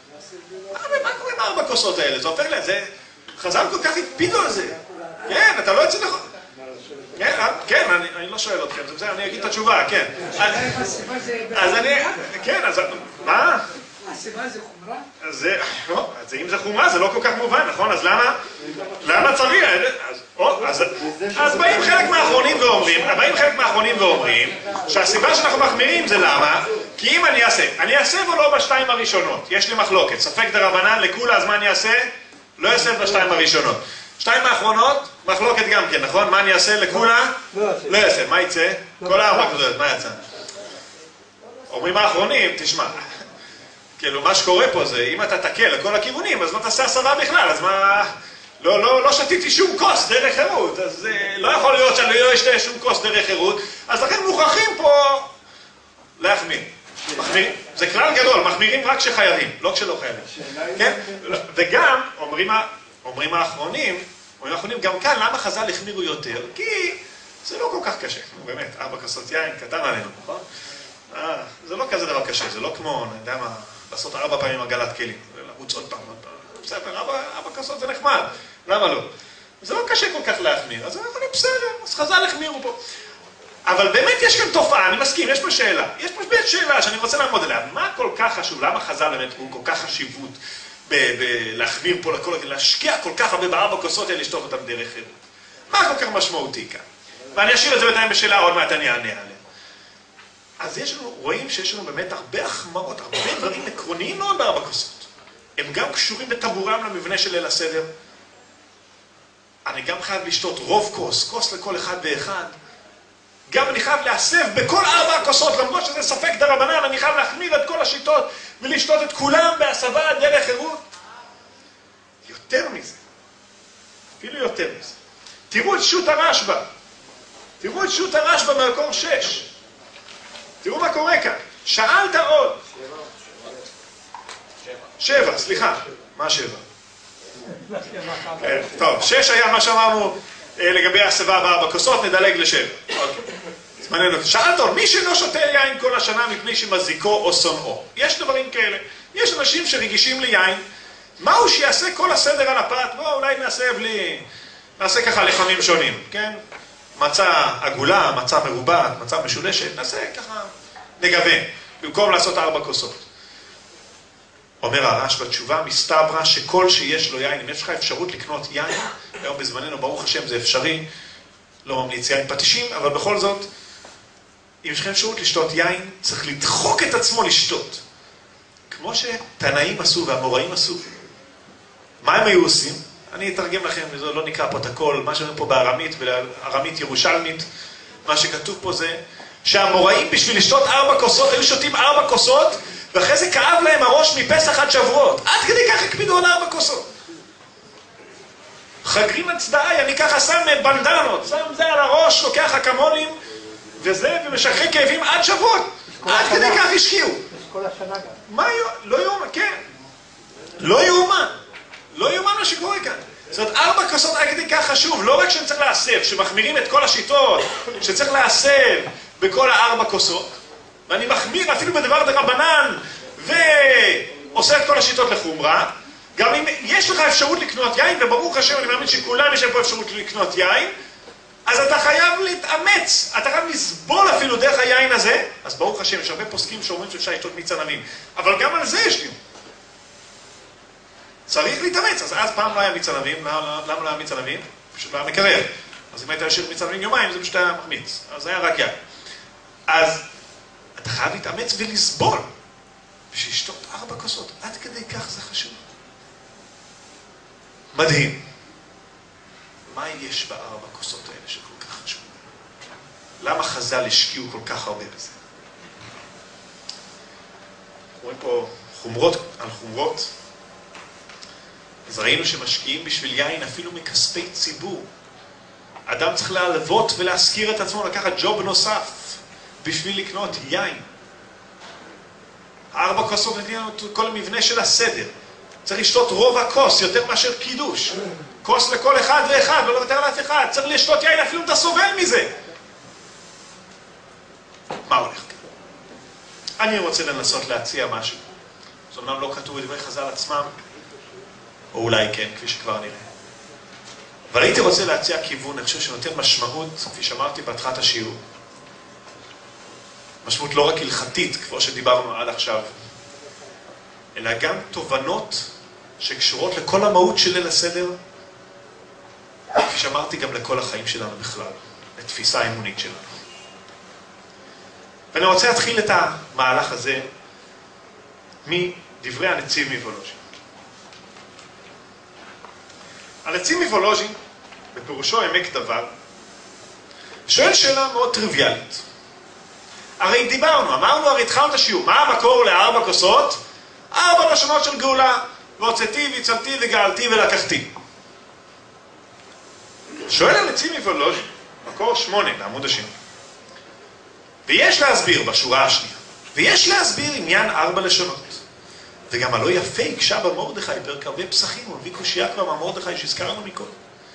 S1: מה קורה עם 4 כוסות האלה? זה הופך לזה, חז"ל כל כך הקפידו על זה. כן, אתה לא יוצא נכון. כן, אני לא שואל אתכם, זה בסדר, אני אגיד את התשובה, כן. אז אני, כן, אז, מה?
S3: הסיבה זה חומרה?
S1: אז אם זה חומרה זה לא כל כך מובן, נכון? אז למה צריך? אז באים חלק מהאחרונים ואומרים שהסיבה שאנחנו מחמירים זה למה? כי אם אני אעשה או לא בשתיים הראשונות, יש לי מחלוקת, ספק דרבנן לכולה, אז מה אני אעשה? לא אעשה בשתיים הראשונות. שתיים האחרונות, מחלוקת גם כן, נכון? מה אני אעשה לכולה? לא אעשה, מה יצא? כל 4 כזאת, מה יצא? אומרים האחרונים, תשמע, כאילו מה שקורה פה זה, אם אתה תקל לכל הכיוונים, אז לא תעשה 10 בכלל, אז מה... לא שתיתי שום כוס דרך חירות, אז לא יכול להיות שאני לא אשתה שום כוס דרך חירות, אז לכן מוכרחים פה להחמיר. זה כלל גדול, מחמירים רק כשחייבים, לא כשלא חייבים. וגם, אומרים האחרונים, גם כאן, למה חז"ל החמירו יותר? כי זה לא כל כך קשה, באמת, 4 כוסות יין קטן עלינו, נכון? זה לא כזה דבר קשה, זה לא כמו, אני יודע מה, לעשות 4 פעמים עגלת כלים, לרוץ עוד פעם. בסדר, 4 כוסות זה נחמד, למה לא? זה לא קשה כל כך להחמיר, אז אנחנו בסדר, אז חז"ל החמירו פה. אבל באמת יש כאן תופעה, אני מסכים, יש פה שאלה. יש פה באמת שאלה שאני רוצה לעמוד עליה. מה כל כך חשוב, למה חז"ל באמת הוא כל כך חשיבות להחמיר פה, להשקיע כל כך הרבה ב4 כוסות האלה, לשטוף אותם דרך חירות? מה כל כך משמעותי כאן? ואני אשאיר את זה בינתיים בשאלה, עוד מעט אני אענה עליה. אז רואים שיש לנו באמת הרבה החמרות, הרבה דברים עקרוניים מאוד ב4 כוסות. הם גם קשורים בטבורם למבנה של ליל הסדר. אני גם חייב לשתות רוב כוס לכל אחד ואחד. גם אני חייב לאסף בכל 4 כוסות, למרות שזה ספק דרבנן, אני חייב להחמיר את כל השיטות ולשתות את כולם בהסבה דרך חירות. יותר מזה, אפילו יותר מזה. תראו את שו"ת הרשב"א במקור 6. תראו מה קורה כאן. שאלת עוד. 7, סליחה. מה 7? טוב, 6 היה מה שאמרנו לגבי הסבה ב4 כוסות, נדלג ל7. שאלת עוד, מי שלא שותה יין כל השנה מפני שמזיקו או שונאו? יש דברים כאלה. יש אנשים שרגישים ליין, מהו שיעשה כל הסדר על הפת? בוא, אולי נעשה ככה לחמים שונים, כן? מצה עגולה, מצה מרובעת, מצה משולשת, נעשה ככה, נגוון, במקום לעשות 4 כוסות. אומר הרש בתשובה, מסתברא שכל שיש לו יין, אם יש לך אפשרות לקנות יין, היום בזמננו, ברוך השם, זה אפשרי, לא ממליץ יין פטישים, אבל בכל זאת, אם יש לך אפשרות לשתות יין, צריך לדחוק את עצמו לשתות. כמו שתנאים עשו והמוראים עשו. מה הם היו עושים? אני אתרגם לכם, וזה לא נקרא פה את הכל, מה שאומרים פה בארמית, בארמית ירושלמית, מה שכתוב פה זה, שהמוראים בשביל לשתות 4 כוסות, היו שותים 4 כוסות, ואחרי זה כאב להם הראש מפסח עד שבועות. עד כדי כך הקפידו על 4 כוסות. חגרים הצדעי, אני ככה שם בנדנות, שם זה על הראש, לוקח אקמולים, וזה, ומשחרר כאבים עד שבועות. עד כדי כך השקיעו.
S3: כל השנה גם.
S1: מה לא יאומן, כן. לא יאומן. לא יאומן מה שקורה כאן. זאת אומרת, 4 כוסות עד כדי כך חשוב, לא רק שצריך לאסף, שמחמירים את כל השיטות, שצריך לאסף בכל 4 כוסות, ואני מחמיר אפילו בדבר דרבנן, ועושה את כל השיטות לחומרה, גם אם יש לך אפשרות לקנות יין, וברוך השם, אני מאמין שכולם יש פה אפשרות לקנות יין, אז אתה חייב להתאמץ, אתה חייב לסבול אפילו דרך היין הזה, אז ברוך השם, יש הרבה פוסקים שאומרים שאפשר לשתות מיץ ענבים, אבל גם על זה יש לי. צריך להתאמץ, אז פעם לא היה מיץ ענבים, למה לא היה מיץ ענבים? פשוט לא היה מקרר. אז אם היית ישיר מיץ ענבים יומיים, זה פשוט היה מחמיץ, אז זה היה רק יין. אז אתה חייב להתאמץ ולסבול, בשביל לשתות 4 כוסות, עד כדי כך זה חשוב. מדהים. מה יש ב4 כוסות האלה שכל כך חשוב? למה חז"ל השקיעו כל כך הרבה בזה? רואים פה חומרות על חומרות. אז ראינו שמשקיעים בשביל יין אפילו מכספי ציבור. אדם צריך להלוות ולהזכיר את עצמו, לקחת ג'וב נוסף בשביל לקנות יין. 4 כוסות נתנו כל המבנה של הסדר. צריך לשתות רוב הכוס, יותר מאשר קידוש. כוס לכל אחד ואחד, לא לוותר לאף אחד. צריך לשתות יין, אפילו אתה סובל מזה. מה הולך כאן? אני רוצה לנסות להציע משהו. זאת אומרת, לא כתוב בדברי חז"ל עצמם, או אולי כן, כפי שכבר נראה. אבל הייתי רוצה להציע כיוון, אני חושב שנותן משמעות, כפי שאמרתי בהתחלת השיעור. משמעות לא רק הלכתית, כמו שדיברנו עד עכשיו, אלא גם תובנות שקשורות לכל המהות של ליל הסדר, כפי שאמרתי, גם לכל החיים שלנו בכלל, לתפיסה האמונית שלנו. ואני רוצה להתחיל את המהלך הזה מדברי הנציב מוולוז'ין. הנציב מוולוז'ין, בפירושו עמק דבר, שואל שאלה מאוד טריוויאלית. הרי דיברנו, הרי התחלנו את השיעור, מה המקור ל4 כוסות? 4 לשונות של גאולה, והוצאתי והצלתי וגאלתי ולקחתי. שואל הנציב מוולוז'ין, מקור 8 בעמוד השני. ויש להסביר בשורה השנייה, ויש להסביר עניין 4 לשונות. וגם הלא יפה הקשה במרדכי בהרכבי פסחים, הוא מביא קושייה כבר מהמרדכי שהזכרנו מקודם.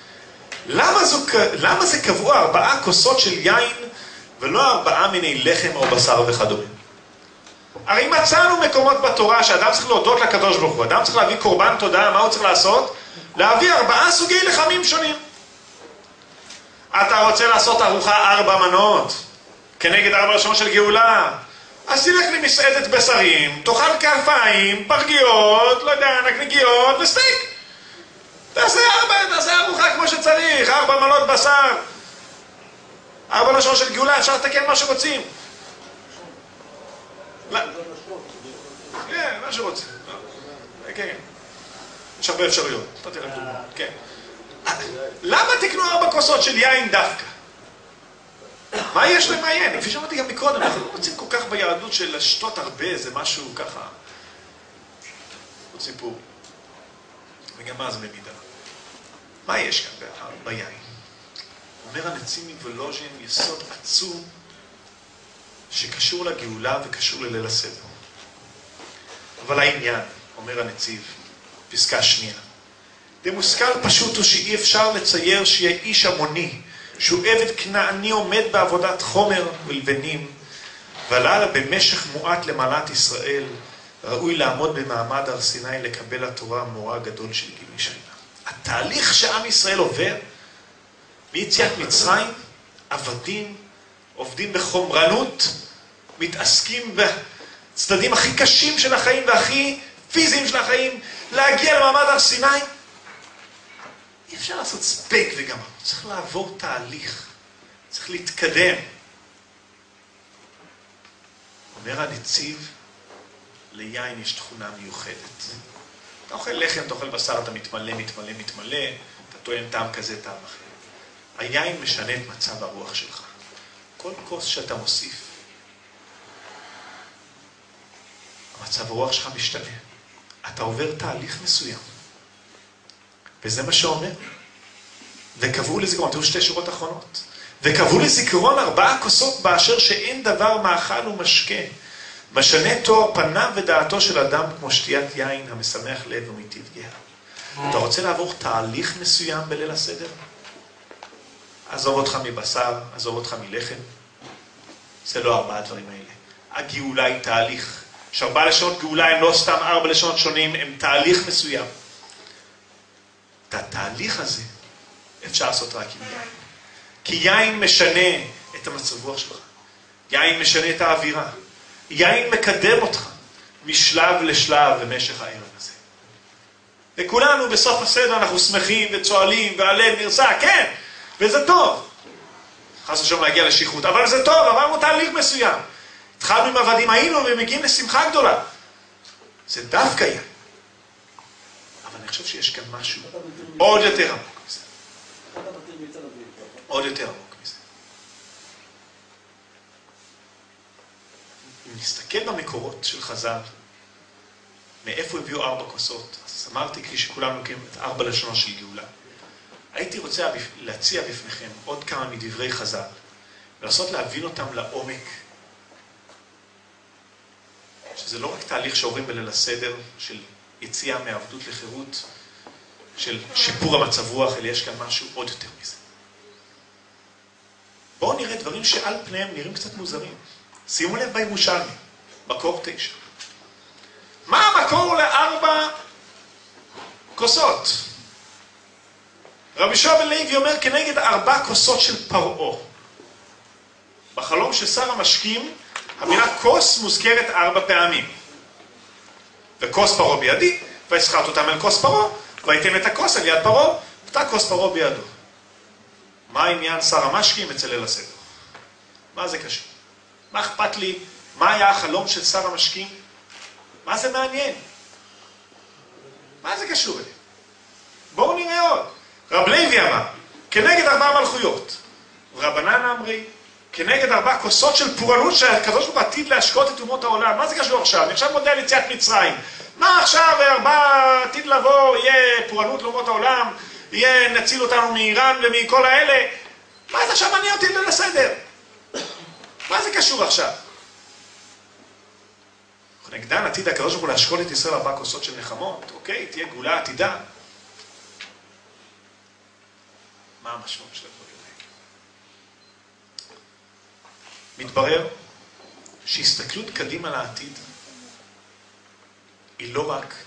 S1: למה זה קבוע 4 כוסות של יין ולא 4 מיני לחם או בשר וכדומה? הרי מצאנו מקומות בתורה שאדם צריך להודות לקדוש ברוך הוא, אדם צריך להביא קורבן תודה, מה הוא צריך לעשות? להביא 4 סוגי לחמים שונים. אתה רוצה לעשות ארוחה 4 מנות, כנגד 4 לשונות של גאולה, אז תלך למסעדת בשרים, תאכל כנפיים, פרגיות, לא יודע, נקניקיות וסטייק. תעשה ארוחה כמו שצריך, 4 מנות בשר. 4 לשונות של גאולה, אפשר לתקן מה שרוצים. כן, מה שרוצים. כן, יש הרבה אפשרויות. נתתי להם דוגמא, כן. למה תקנו 4 כוסות של יין דווקא? מה יש למעיין? כפי שאמרתי גם מקודם, אנחנו לא רוצים כל כך ביהדות של לשתות הרבה, זה משהו ככה. עוד סיפור. וגם מה זה במידה. מה יש כאן ביין? אומר הנציב מוולוז'ין יסוד עצום שקשור לגאולה וקשור לליל הסדר. אבל העניין, אומר הנציב, פסקה שנייה, דמושכל פשוט הוא שאי אפשר לצייר שיהיה איש המוני, שהוא עבד כנעני עומד בעבודת חומר ולבנים, ועלה במשך מועט למעלת ישראל, ראוי לעמוד במעמד הר סיני לקבל התורה מורה גדול של גילוי שכינה. התהליך שעם ישראל עובר, מיציאת מצרים, עבדים, עובדים בחומרנות, מתעסקים בצדדים הכי קשים של החיים והכי פיזיים של החיים, להגיע למעמד הר סיני. אי אפשר לעשות ספק וגמר, צריך לעבור תהליך, צריך להתקדם. אומר הנציב, ליין יש תכונה מיוחדת. אתה אוכל לחם, אתה אוכל בשר, אתה מתמלא, אתה טוען טעם כזה, טעם אחר. היין משנה את מצב הרוח שלך. כל כוס שאתה מוסיף, המצב הרוח שלך משתנה. אתה עובר תהליך מסוים. וזה מה שאומר. וקבעו לזיכרון, תראו 2 שורות אחרונות. וקבעו לזיכרון 4 כוסות באשר שאין דבר מאכל ומשקה. משנה תואר פניו ודעתו של אדם כמו שתיית יין המשמח לב ומיטיב גאה. אתה רוצה לעבור תהליך מסוים בליל הסדר? עזוב אותך מבשר, עזוב אותך מלחם. זה לא 4 הדברים האלה. הגאולה היא תהליך. 4 לשונות גאולה הם לא סתם 4 לשונות שונים, הם תהליך מסוים. את התהליך הזה אפשר לעשות רק עם יין. כי יין משנה את המצב רוח שלך. יין משנה את האווירה. יין מקדם אותך משלב לשלב במשך הערב הזה. וכולנו בסוף הסדר אנחנו שמחים וצועלים והלב נרצה, כן, וזה טוב. חס ושלום להגיע לשכרות, אבל זה טוב, עברנו תהליך מסוים. התחלנו עם עבדים, היינו ומגיעים לשמחה גדולה. זה דווקא יין. אבל אני חושב שיש כאן משהו עוד יותר עמוק מזה. עוד יותר עמוק מזה. אם נסתכל במקורות של חז"ל, מאיפה הביאו 4 כוסות, אז אמרתי כפי שכולנו מכירים את 4 לשונות של גאולה. הייתי רוצה להציע בפניכם עוד כמה מדברי חז"ל, ולנסות להבין אותם לעומק, שזה לא רק תהליך שעוברים בליל הסדר של יציאה מעבדות לחירות, של שיפור המצב רוח, אלא יש כאן משהו עוד יותר מזה. בואו נראה דברים שעל פניהם נראים קצת מוזרים. שימו לב בירושלמי, מקור 9. מה המקור ל4 כוסות? רבי יהושע בן לוי אומר כנגד 4 כוסות של פרעה. בחלום של שר המשקים, המילה כוס מוזכרת 4 פעמים. וכוס פרעה בידי, והסחרת אותם אל כוס פרעה, והייתם את הכוס על יד פרעה, ואתה כוס פרעה בידו. מה העניין שר המשקים אצל ליל הסדר? מה זה קשור? מה אכפת לי? מה היה החלום של שר המשקים? מה זה מעניין? מה זה קשור אליהם? בואו נראה עוד. רב לוי אמר, כנגד 4 מלכויות. ורבנן אמרי, כנגד 4 כוסות של פורענות שהקדוש ברוך הוא עתיד להשקות את אומות העולם. מה זה קשור עכשיו? אני עכשיו מודה על יציאת מצרים. מה עכשיו 4 עתיד לבוא, יהיה פורענות לאומות העולם, יהיה נציל אותנו מאיראן ומכל האלה. מה זה עכשיו מעניין אותי ליל הסדר? מה זה קשור עכשיו? נגדן עתיד הקדוש ברוך הוא להשקות את ישראל 4 כוסות של נחמות. אוקיי, תהיה גאולה עתידה. מה המשמעות של הדברים האלה? מתברר שהסתכלות קדימה לעתיד היא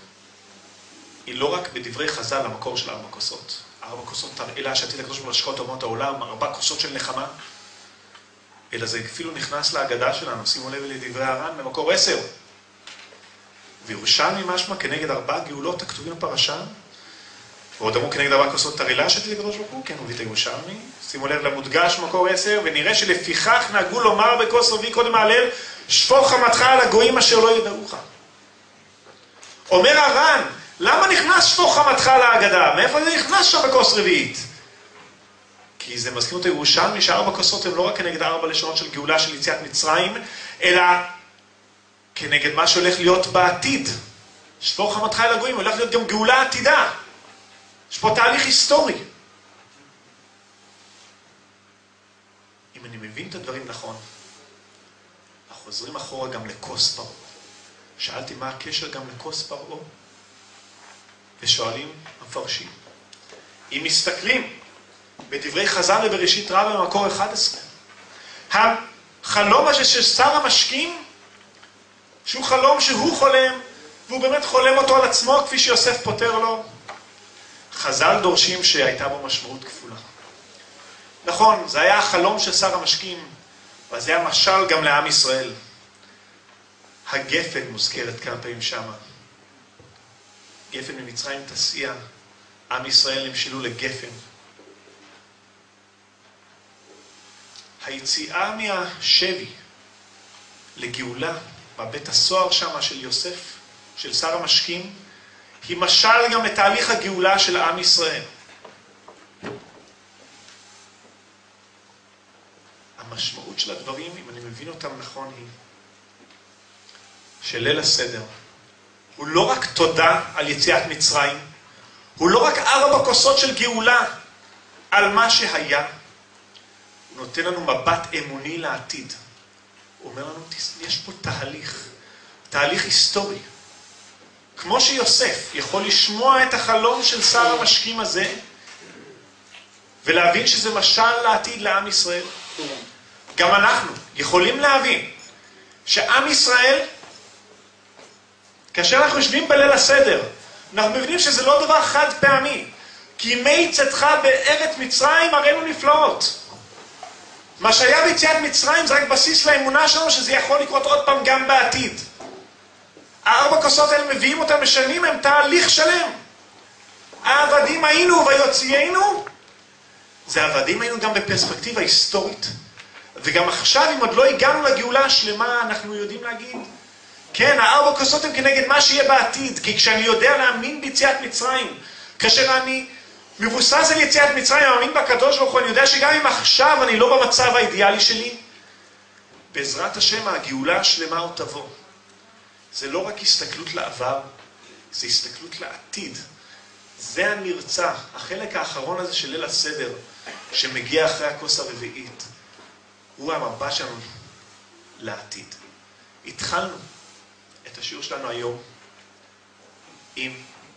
S1: לא רק בדברי חז"ל המקור של 4 כוסות. 4 כוסות תרעלה שעתיד הקדוש ברוך הוא להשקות אומות העולם, 4 כוסות של נחמה. אלא זה אפילו נכנס להגדה שלנו, שימו לב לדברי הר"ן במקור 10. וירושלמי משמע כנגד 4 גאולות הכתובים בפרשה, ועוד אמרו כנגד 4 כוסות תרעלה שעתיד הקדוש ברוך הוא, כן, הוא הביא את הירושלמי. שימו לב למודגש מקור 10, ונראה שלפיכך נהגו לומר בכוס רביעי קודם ההלל, שפוך חמתך על הגויים אשר לא ידעוך. אומר הר"ן, למה נכנס שפוך חמתך להגדה? מאיפה זה נכנס שם בכוס רביעית? כי זה מזכיר אותו ירושלמי ש4 כוסות הם לא רק כנגד 4 לשונות של גאולה של יציאת מצרים, אלא כנגד מה שהולך להיות בעתיד. שפוך חמתך אל הגויים, הולך להיות גם גאולה עתידה. יש פה תהליך היסטורי. אם אני מבין את הדברים נכון, אנחנו חוזרים אחורה גם לכוס פרעה. שאלתי מה הקשר גם לכוס פרעה? ושואלים המפרשים. אם מסתכלים בדברי חז"ל ובראשית רבה במקור 11, החלום הזה של שר המשקים, שהוא חלום שהוא חולם, והוא באמת חולם אותו על עצמו כפי שיוסף פותר לו, חז"ל דורשים שהייתה בו משמעות כפולה. נכון, זה היה החלום של שר המשקים, אבל זה היה משל גם לעם ישראל. הגפן מוזכרת כמה פעמים שמה. גפן ממצרים תסיע, עם ישראל נמשלו לגפן. היציאה מהשבי לגאולה, בבית הסוהר שמה של יוסף, של שר המשקים, היא משל גם לתהליך הגאולה של עם ישראל. המשמעות של הדברים, אם אני מבין אותם נכון, היא שליל הסדר הוא לא רק תודה על יציאת מצרים, הוא לא רק 4 כוסות של גאולה על מה שהיה, הוא נותן לנו מבט אמוני לעתיד. הוא אומר לנו, יש פה תהליך היסטורי. כמו שיוסף יכול לשמוע את החלום של שר המשקים הזה, ולהבין שזה משל לעתיד לעם ישראל, גם אנחנו יכולים להבין שעם ישראל, כאשר אנחנו יושבים בליל הסדר, אנחנו מבינים שזה לא דבר חד פעמי, כי ימי צאתך בארץ מצרים הראינו נפלאות. מה שהיה ביציאת מצרים זה רק בסיס לאמונה שלנו שזה יכול לקרות עוד פעם גם בעתיד. 4 כוסות האלה מביאים אותם בשנים, הם תהליך שלם. העבדים היינו ויוציאנו, זה העבדים היינו גם בפרספקטיבה היסטורית. וגם עכשיו, אם עוד לא הגענו לגאולה השלמה, אנחנו יודעים להגיד, כן, 4 כוסות הם כנגד מה שיהיה בעתיד, כי כשאני יודע להאמין ביציאת מצרים, כאשר אני מבוסס על יציאת מצרים, מאמין בקדוש ברוך הוא, אני יודע שגם אם עכשיו אני לא במצב האידיאלי שלי, בעזרת השם הגאולה השלמה עוד תבוא. זה לא רק הסתכלות לעבר, זה הסתכלות לעתיד. זה הנרצה, החלק האחרון הזה של ליל הסדר, שמגיע אחרי הכוס הרביעית, הוא המבט שלנו לעתיד. התחלנו את השיעור שלנו היום עם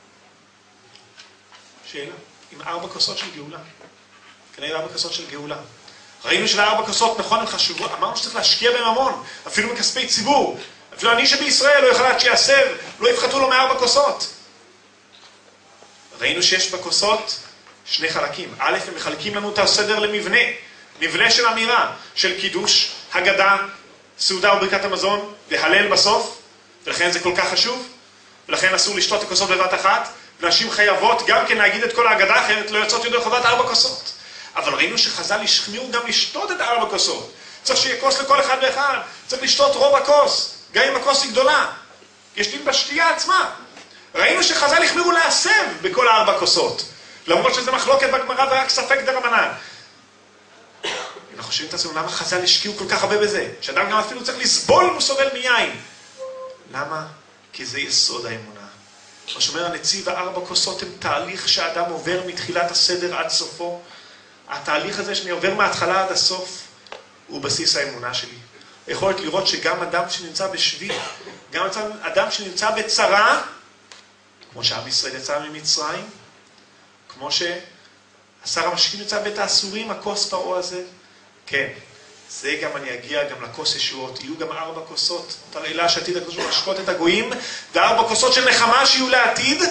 S1: שאלה, עם 4 כוסות של גאולה. כנראה 4 כוסות של גאולה. ראינו של4 כוסות, נכון, הם חשובות, אמרנו שצריך להשקיע בהם המון, אפילו מכספי ציבור. אפילו אני שבישראל לא יוכל שיעשר, לא יפחתו לו מ4 כוסות. ראינו שיש בכוסות 2 חלקים. א', הם מחלקים לנו את הסדר למבנה. מבנה של אמירה, של קידוש, הגדה, סעודה וברכת המזון, והלל בסוף. ולכן זה כל כך חשוב. ולכן אסור לשתות את הכוסות בבת אחת. ונשים חייבות גם כן להגיד את כל ההגדה, אחרת לא יוצאות ידי חובת 4 כוסות. אבל ראינו שחז"ל השמיעו גם לשתות את 4 כוסות. צריך שיהיה כוס לכל אחד ואחד. צריך לשתות רוב הכוס, גם אם הכוס היא גדולה. יש דין בשתייה עצמה. ראינו שחז"ל החמירו להסב בכל 4 כוסות. למרות שזה מחלוקת בגמרא ורק ספק דרבנן. אנחנו חושבים את עצמנו, למה חז"ל השקיעו כל כך הרבה בזה? שאדם גם אפילו צריך לסבול אם הוא סובל מיין. למה? כי זה יסוד האמונה. מה שאומר הנציב, 4 כוסות הם תהליך שהאדם עובר מתחילת הסדר עד סופו. התהליך הזה שאני עובר מההתחלה עד הסוף, הוא בסיס האמונה שלי. יכולת לראות שגם אדם שנמצא בשבי, גם אדם שנמצא בצרה, כמו שעם ישראל יצא ממצרים, כמו שהשר המשקים יצא בית האסורים, הכוס פרעה הזה, כן, זה גם אני אגיע גם לכוס ישועות, יהיו גם 4 כוסות, תרעילה שעתיד הקדוש ברוך הוא לשקוט את הגויים, ו4 כוסות של נחמה שיהיו לעתיד,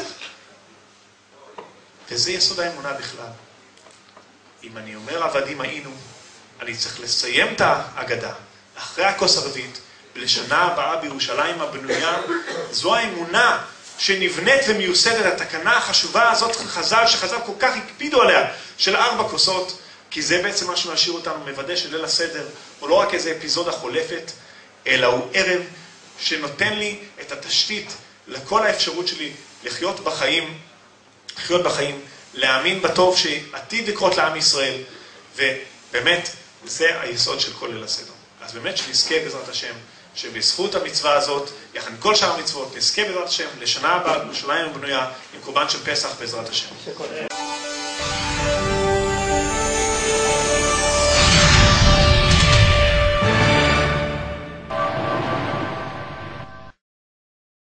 S1: וזה יסוד האמונה בכלל. אם אני אומר עבדים היינו, אני צריך לסיים את ההגדה, אחרי הכוס הרביעית, ולשנה הבאה בירושלים הבנויה, זו האמונה שנבנית ומיוסדת, התקנה החשובה הזאת חז"ל, שחז"ל כל כך הקפידו עליה, של 4 כוסות, כי זה בעצם מה שמשאיר אותנו מוודא של ליל הסדר, הוא לא רק איזה אפיזודה חולפת, אלא הוא ערב שנותן לי את התשתית לכל האפשרות שלי לחיות בחיים, להאמין בטוב שעתיד לקרות לעם ישראל, ובאמת זה היסוד של כל ליל הסדר. אז באמת שנזכה בעזרת השם, שבזכות המצווה הזאת, יחד עם כל שאר המצוות, נזכה בעזרת השם לשנה הבאה בירושלים הבנויה עם קורבן של פסח בעזרת השם.